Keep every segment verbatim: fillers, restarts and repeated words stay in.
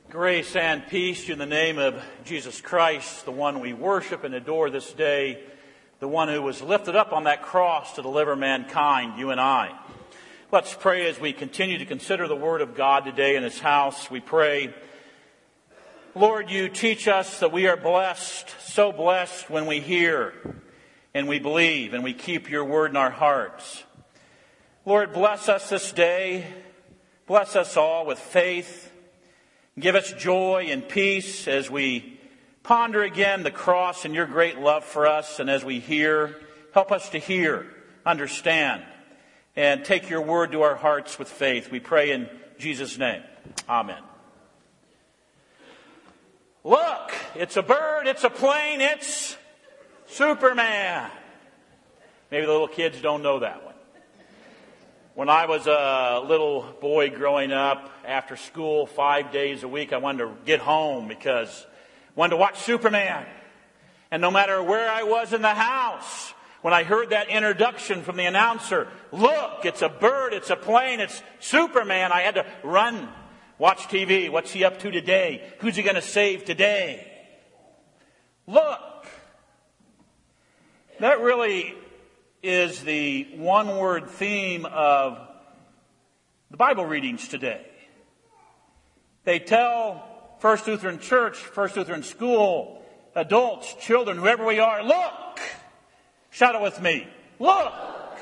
Grace and peace to you in the name of Jesus Christ, the one we worship and adore this day, the one who was lifted up on that cross to deliver mankind, you and I. Let's pray as we continue to consider the Word of God today in His house. We pray, Lord, you teach us that we are blessed, so blessed when we hear and we believe and we keep your Word in our hearts. Lord, bless us this day. Bless us all with faith. Give us joy and peace as we ponder again the cross and your great love for us. And as we hear, help us to hear, understand, and take your word to our hearts with faith. We pray in Jesus' name. Amen. Look, it's a bird, it's a plane, it's Superman. Maybe the little kids don't know that one. When I was a little boy growing up, after school, five days a week, I wanted to get home because I wanted to watch Superman. And no matter where I was in the house, when I heard that introduction from the announcer, look, it's a bird, it's a plane, it's Superman, I had to run, watch T V. What's he up to today? Who's he going to save today? Look. That really is the one-word theme of the Bible readings today. They tell First Lutheran Church, First Lutheran School, adults, children, whoever we are, look! Shout it with me. Look!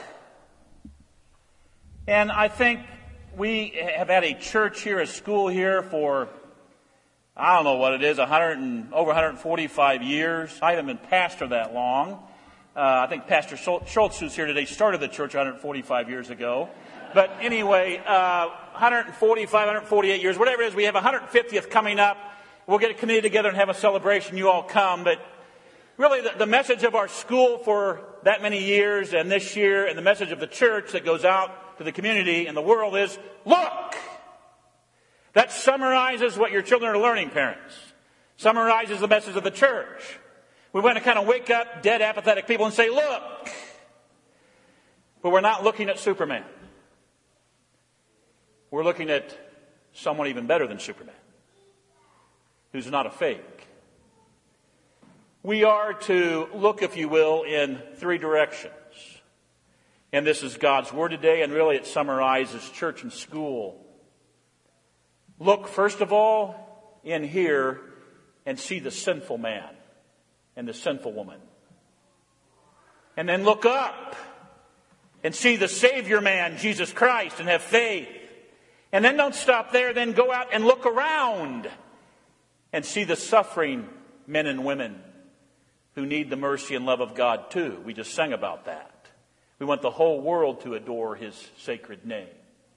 And I think we have had a church here, a school here for, I don't know what it is, one hundred and, over one hundred forty-five years. I haven't been pastor that long. Uh, I think Pastor Schultz, who's here today, started the church one hundred forty-five years ago. But anyway, uh, one hundred forty-five, one hundred forty-eight years, whatever it is, we have one hundred fiftieth coming up. We'll get a committee together and have a celebration. You all come. But really, the, the message of our school for that many years and this year, and the message of the church that goes out to the community and the world is, look! That summarizes what your children are learning, parents. Summarizes the message of the church. We want to kind of wake up dead, apathetic people and say, look. But we're not looking at Superman. We're looking at someone even better than Superman, who's not a fake. We are to look, if you will, in three directions. And this is God's Word today, and really it summarizes church and school. Look, first of all, in here and see the sinful man and the sinful woman. And then look up and see the Savior man, Jesus Christ, and have faith. And then don't stop there. Then go out and look around and see the suffering men and women who need the mercy and love of God too. We just sang about that. We want the whole world to adore His sacred name.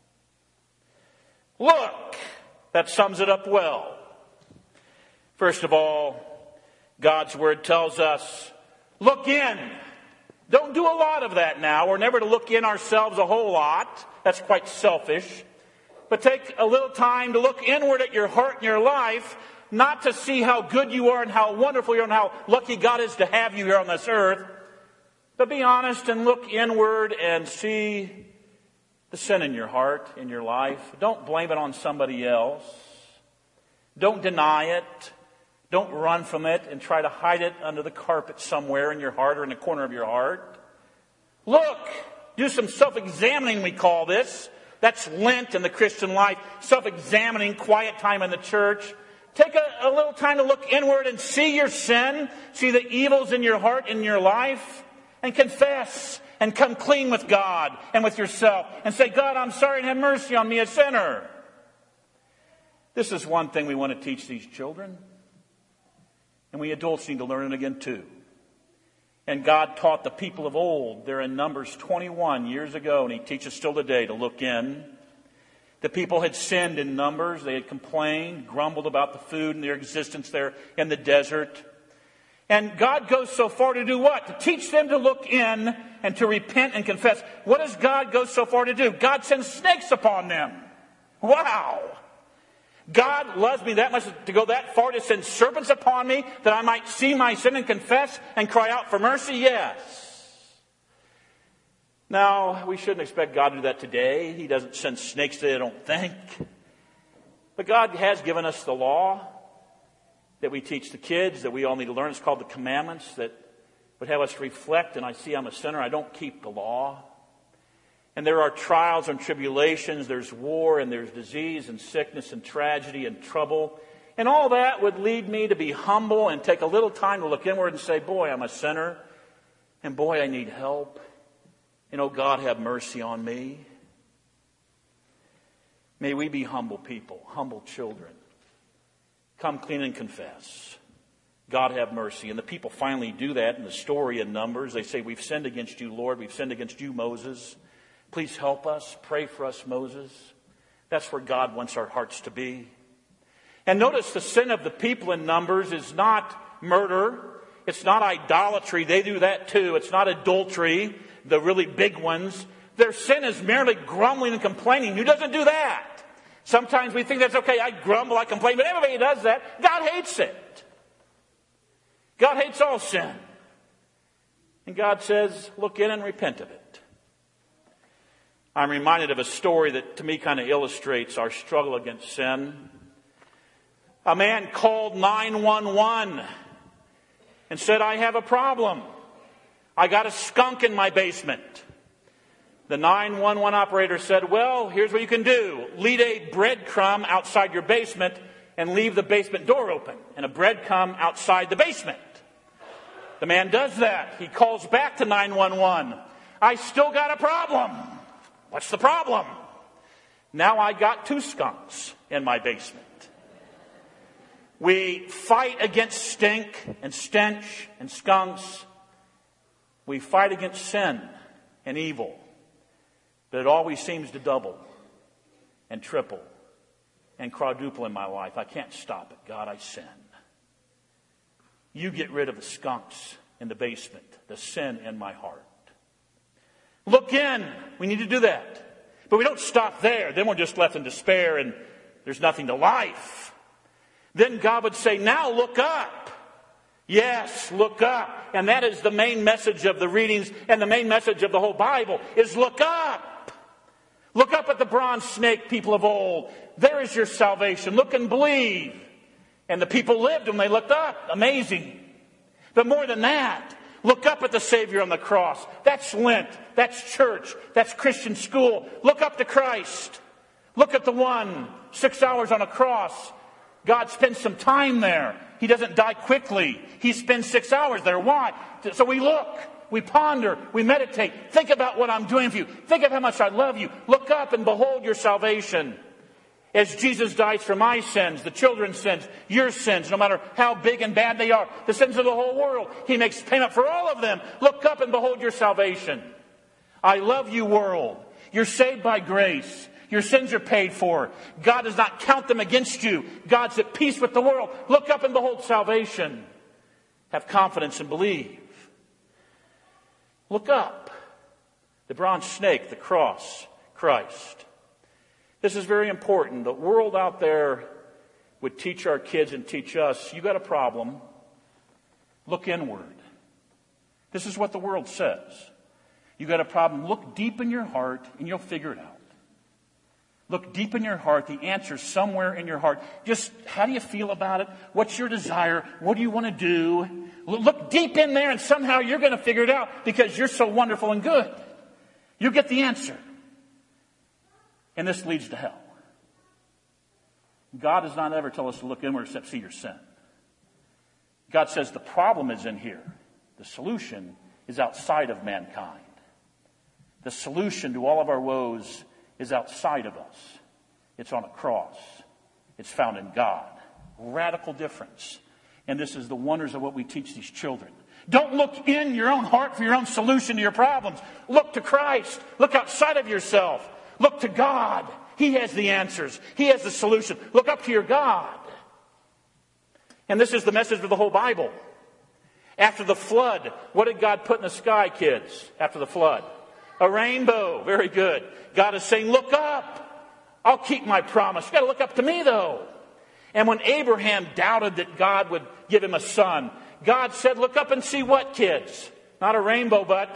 Look, that sums it up well. First of all, God's Word tells us, look in. Don't do a lot of that now. We're never to look in ourselves a whole lot. That's quite selfish. But take a little time to look inward at your heart and your life, not to see how good you are and how wonderful you are and how lucky God is to have you here on this earth, but be honest and look inward and see the sin in your heart, in your life. Don't blame it on somebody else. Don't deny it. Don't run from it and try to hide it under the carpet somewhere in your heart or in the corner of your heart. Look, do some self-examining, we call this. That's Lent in the Christian life. Self-examining, quiet time in the church. Take a, a little time to look inward and see your sin. See the evils in your heart, in your life. And confess and come clean with God and with yourself. And say, God, I'm sorry and have mercy on me, a sinner. This is one thing we want to teach these children. And we adults need to learn it again too. And God taught the people of old, there in Numbers twenty-one years ago, and He teaches still today to look in. The people had sinned in Numbers. They had complained, grumbled about the food and their existence there in the desert. And God goes so far to do what? To teach them to look in and to repent and confess. What does God go so far to do? God sends snakes upon them. Wow! God loves me that much to go that far to send serpents upon me that I might see my sin and confess and cry out for mercy? Yes. Now, we shouldn't expect God to do that today. He doesn't send snakes today, I don't think. But God has given us the law that we teach the kids, that we all need to learn. It's called the commandments, that would have us reflect, and I see I'm a sinner. I don't keep the law. And there are trials and tribulations. There's war and there's disease and sickness and tragedy and trouble. And all that would lead me to be humble and take a little time to look inward and say, boy, I'm a sinner. And boy, I need help. And oh, God, have mercy on me. May we be humble people, humble children. Come clean and confess. God have mercy. And the people finally do that in the story in Numbers. They say, we've sinned against you, Lord. We've sinned against you, Moses. Please help us. Pray for us, Moses. That's where God wants our hearts to be. And notice the sin of the people in Numbers is not murder. It's not idolatry. They do that too. It's not adultery, the really big ones. Their sin is merely grumbling and complaining. Who doesn't do that? Sometimes we think that's okay. I grumble, I complain, but everybody does that. God hates it. God hates all sin. And God says, look in and repent of it. I'm reminded of a story that to me kind of illustrates our struggle against sin. A man called nine one one and said, I have a problem. I got a skunk in my basement. The nine one one operator said, well, here's what you can do. Leave a breadcrumb outside your basement and leave the basement door open. And a breadcrumb outside the basement. The man does that. He calls back to nine one one. I still got a problem. What's the problem? Now I got two skunks in my basement. We fight against stink and stench and skunks. We fight against sin and evil. But it always seems to double and triple and quadruple in my life. I can't stop it. God, I sin. You get rid of the skunks in the basement, the sin in my heart. Look in. We need to do that. But we don't stop there. Then we're just left in despair and there's nothing to life. Then God would say, now look up. Yes, look up. And that is the main message of the readings and the main message of the whole Bible is look up. Look up at the bronze snake, people of old. There is your salvation. Look and believe. And the people lived when they looked up. Amazing. But more than that, look up at the Savior on the cross. That's Lent. That's church. That's Christian school. Look up to Christ. Look at the one, six hours on a cross. God spends some time there. He doesn't die quickly. He spends six hours there. Why? So we look, we ponder, we meditate. Think about what I'm doing for you. Think of how much I love you. Look up and behold your salvation. As Jesus dies for my sins, the children's sins, your sins, no matter how big and bad they are, the sins of the whole world, He makes payment for all of them. Look up and behold your salvation. I love you, world. You're saved by grace. Your sins are paid for. God does not count them against you. God's at peace with the world. Look up and behold salvation. Have confidence and believe. Look up. The bronze snake, the cross, Christ. This is very important. The world out there would teach our kids and teach us, you got a problem, look inward. This is what the world says. You got a problem, look deep in your heart and you'll figure it out. Look deep in your heart. The answer's somewhere in your heart. Just how do you feel about it? What's your desire? What do you want to do? Look deep in there and somehow you're going to figure it out because you're so wonderful and good. You get the answer. And this leads to hell. God does not ever tell us to look inward except see your sin. God says the problem is in here. The solution is outside of mankind. The solution to all of our woes is outside of us. It's on a cross. It's found in God. Radical difference. And this is the wonders of what we teach these children. Don't look in your own heart for your own solution to your problems. Look to Christ. Look outside of yourself. Look to God. He has the answers. He has the solution. Look up to your God. And this is the message of the whole Bible. After the flood, what did God put in the sky, kids, after the flood? A rainbow. Very good. God is saying, look up. I'll keep my promise. You've got to look up to me, though. And when Abraham doubted that God would give him a son, God said, look up and see what, kids? Not a rainbow, but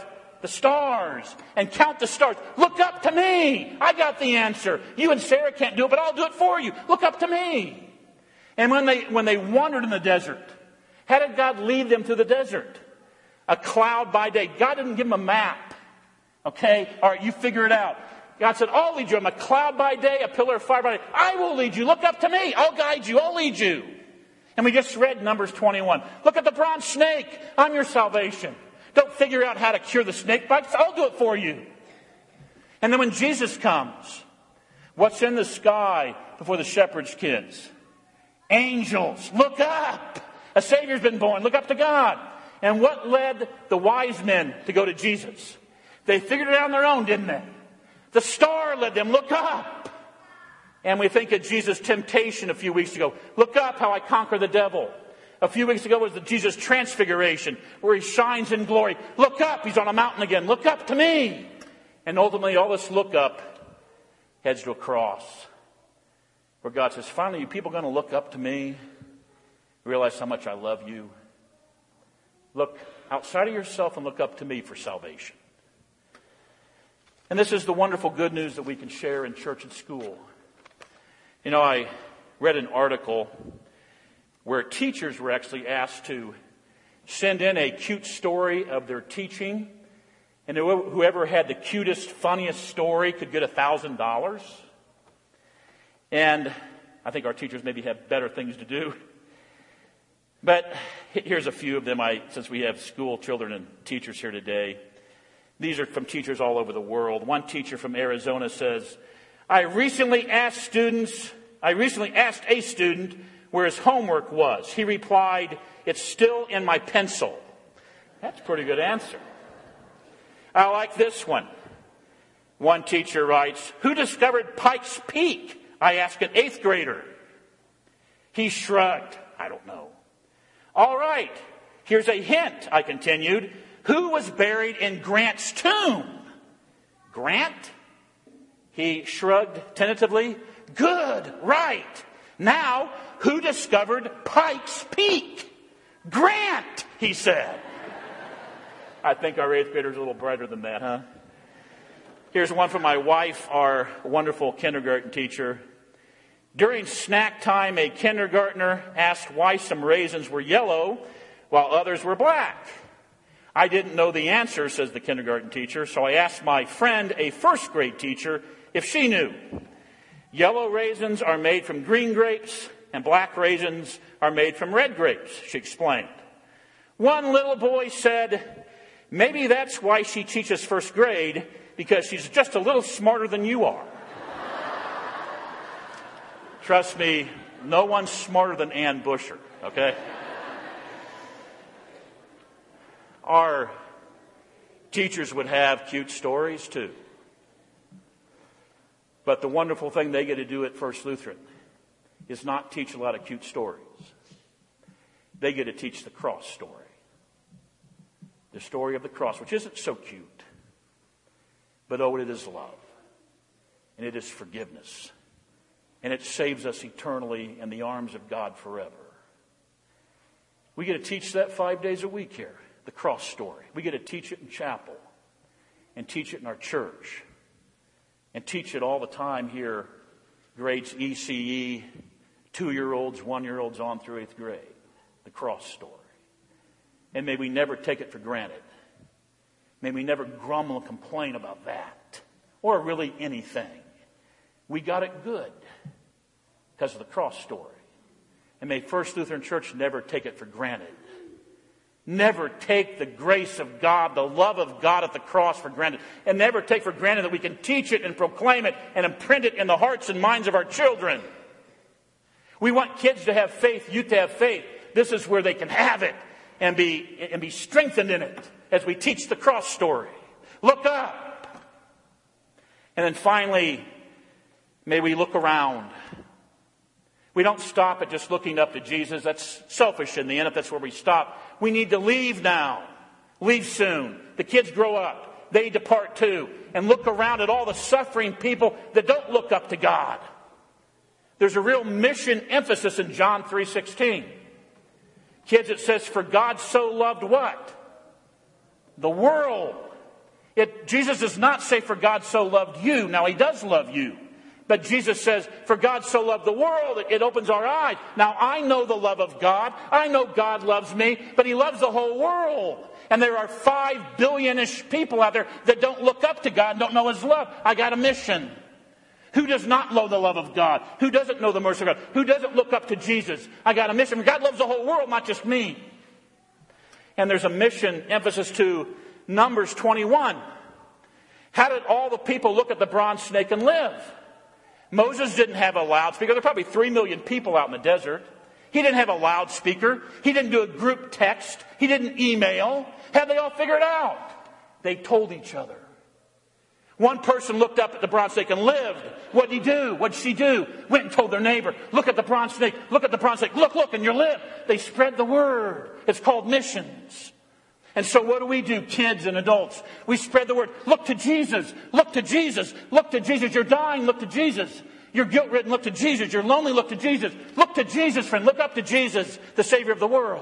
the stars and count the stars. Look up to me. I got the answer. You and Sarah can't do it, but I'll do it for you. Look up to me. And when they, when they wandered in the desert, how did God lead them through the desert? A cloud by day. God didn't give them a map. Okay? All right, you figure it out. God said, I'll lead you. I'm a cloud by day, a pillar of fire by day. I will lead you. Look up to me. I'll guide you. I'll lead you. And we just read Numbers twenty-one. Look at the bronze snake. I'm your salvation. Don't figure out how to cure the snake bites. I'll do it for you. And then when Jesus comes, what's in the sky before the shepherd's kids? Angels. Look up. A Savior's been born. Look up to God. And what led the wise men to go to Jesus? They figured it out on their own, didn't they? The star led them. Look up. And we think of Jesus' temptation a few weeks ago. Look up how I conquer the devil. A few weeks ago was the Jesus transfiguration where he shines in glory. Look up. He's on a mountain again. Look up to me. And ultimately all this look up heads to a cross where God says, finally, you people are going to look up to me. Realize how much I love you. Look outside of yourself and look up to me for salvation. And this is the wonderful good news that we can share in church and school. You know, I read an article where teachers were actually asked to send in a cute story of their teaching. And whoever had the cutest, funniest story could get a thousand dollars. And I think our teachers maybe have better things to do. But here's a few of them, I, since we have school children and teachers here today. These are from teachers all over the world. One teacher from Arizona says, I recently asked students, I recently asked a student where his homework was. He replied, it's still in my pencil. That's a pretty good answer. I like this one. One teacher writes, who discovered Pikes Peak? I asked an eighth grader. He shrugged. I don't know. All right, here's a hint, I continued. Who was buried in Grant's tomb? Grant? He shrugged tentatively. Good, right. Now, who discovered Pikes Peak? Grant, he said. I think our eighth grader's a little brighter than that, huh? Here's one from my wife, our wonderful kindergarten teacher. During snack time, a kindergartner asked why some raisins were yellow while others were black. I didn't know the answer, says the kindergarten teacher, so I asked my friend, a first grade teacher, if she knew. Yellow raisins are made from green grapes, and black raisins are made from red grapes, she explained. One little boy said, maybe that's why she teaches first grade, because she's just a little smarter than you are. Trust me, no one's smarter than Ann Busher, okay? Our teachers would have cute stories too. But the wonderful thing they get to do at First Lutheran is not teach a lot of cute stories. They get to teach the cross story. The story of the cross, which isn't so cute. But oh, it is love. And it is forgiveness. And it saves us eternally in the arms of God forever. We get to teach that five days a week here. The cross story. We get to teach it in chapel and teach it in our church and teach it all the time here, grades E C E, two-year-olds, one-year-olds on through eighth grade. The cross story. And may we never take it for granted. May we never grumble and complain about that or really anything. We got it good because of the cross story. And may First Lutheran Church never take it for granted. Never take the grace of God, the love of God at the cross for granted. And never take for granted that we can teach it and proclaim it and imprint it in the hearts and minds of our children. We want kids to have faith, youth to have faith. This is where they can have it and be, and be strengthened in it as we teach the cross story. Look up. And then finally, may we look around. We don't stop at just looking up to Jesus. That's selfish in the end if that's where we stop. We need to leave now. Leave soon. The kids grow up. They depart too. And look around at all the suffering people that don't look up to God. There's a real mission emphasis in John three sixteen. Kids, it says, for God so loved what? The world. It, Jesus does not say, for God so loved you. Now, he does love you. But Jesus says, for God so loved the world, it, it opens our eyes. Now, I know the love of God. I know God loves me, but he loves the whole world. And there are five billion-ish people out there that don't look up to God and don't know his love. I got a mission. Who does not know the love of God? Who doesn't know the mercy of God? Who doesn't look up to Jesus? I got a mission. God loves the whole world, not just me. And there's a mission emphasis to Numbers twenty-one. How did all the people look at the bronze snake and live? Moses didn't have a loudspeaker. There are probably three million people out in the desert. He didn't have a loudspeaker. He didn't do a group text. He didn't email. How'd they all figure it out? They told each other. One person looked up at the bronze snake and lived. What'd he do? What'd she do? Went and told their neighbor, look at the bronze snake, look at the bronze snake, look, look, and you live. They spread the word. It's called missions. And so what do we do, kids and adults? We spread the word. Look to Jesus. Look to Jesus. Look to Jesus. You're dying. Look to Jesus. You're guilt-ridden. Look to Jesus. You're lonely. Look to Jesus. Look to Jesus, friend. Look up to Jesus, the Savior of the world.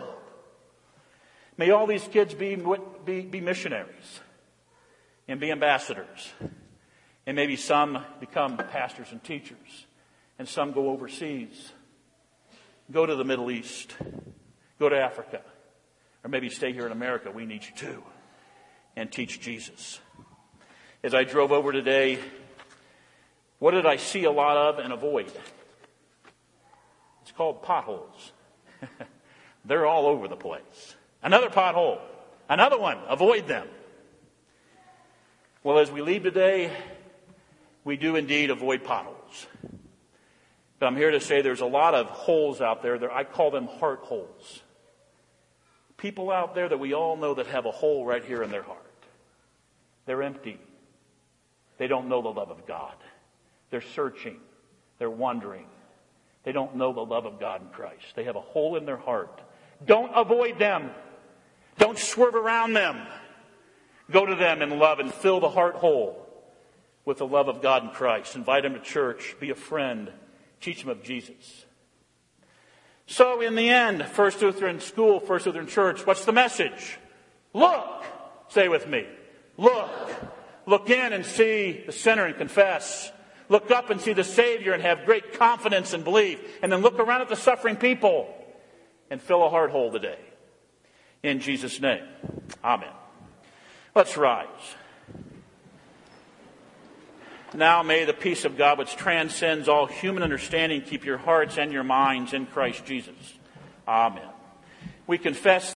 May all these kids be, be, be missionaries and be ambassadors. And maybe some become pastors and teachers. And some go overseas. Go to the Middle East. Go to Africa. Or maybe stay here in America. We need you too. And teach Jesus. As I drove over today, what did I see a lot of and avoid? It's called potholes. They're all over the place. Another pothole. Another one. Avoid them. Well, as we leave today, we do indeed avoid potholes. But I'm here to say there's a lot of holes out there. That I call them heart holes. People out there that we all know that have a hole right here in their heart. They're empty. They don't know the love of God. They're searching. They're wondering. They don't know the love of God in Christ. They have a hole in their heart. Don't avoid them. Don't swerve around them. Go to them in love and fill the heart hole with the love of God in Christ. Invite them to church. Be a friend. Teach them of Jesus. So in the end, First Lutheran School, First Lutheran Church, what's the message? Look. Say with me. Look. Look in and see the sinner and confess. Look up and see the Savior and have great confidence and belief. And then look around at the suffering people and fill a heart hole today. In Jesus' name. Amen. Let's rise. Now may the peace of God, which transcends all human understanding, keep your hearts and your minds in Christ Jesus. Amen. We confess